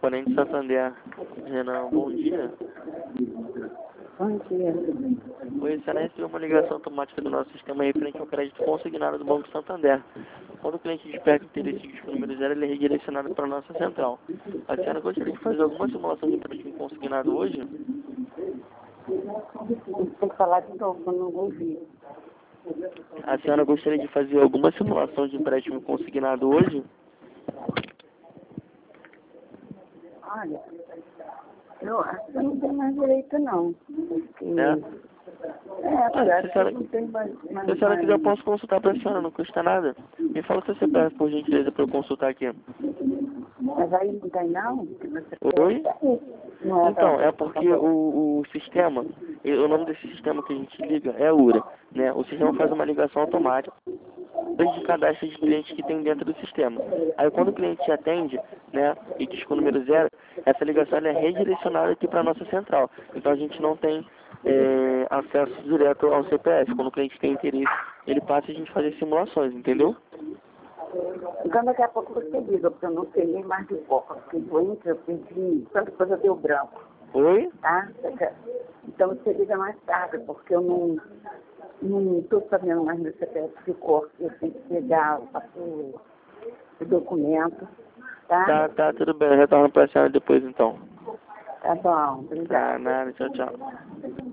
Parente Santander. Renan, bom dia. Bom dia. Oi, você recebeu uma ligação automática do nosso sistema referente ao crédito consignado do Banco Santander. Quando o cliente desperta interesse em disco número 0, ele é redirecionado para a nossa central. A senhora gostaria de fazer alguma simulação de empréstimo consignado hoje? Tem que falar de novo, eu não ouvi. A senhora gostaria de fazer alguma simulação de empréstimo consignado hoje? Olha, eu acho que eu não tenho mais direito, não. Porque... Olha, se a senhora, não tem mais se a senhora quiser, eu posso consultar para a senhora, não custa nada. Me fala o seu CPF, por gentileza, para eu consultar aqui. Mas aí não tem, não? Oi? Não é, Então, é porque o sistema, o nome desse sistema que a gente liga é URA, né? O sistema faz uma ligação automática de cadastro de clientes que tem dentro do sistema. Aí quando o cliente te atende, né, e diz com o número 0, essa ligação ela é redirecionada aqui para a nossa central. Então a gente não tem acesso direto ao CPF. Quando o cliente tem interesse, ele passa e a gente faz as simulações, entendeu? Então daqui a pouco você liga, porque eu não sei nem mais de pouco. Eu fiquei doente, eu perdi, tanta coisa deu branco. Oi? Tá? Então você liga mais tarde, porque eu não estou sabendo mais meu CPF ficou. Eu tenho que pegar o documento, tá? Tá, tudo bem. Eu retorno para a senhora depois então. Tá bom, obrigada. Nada, tchau, tchau.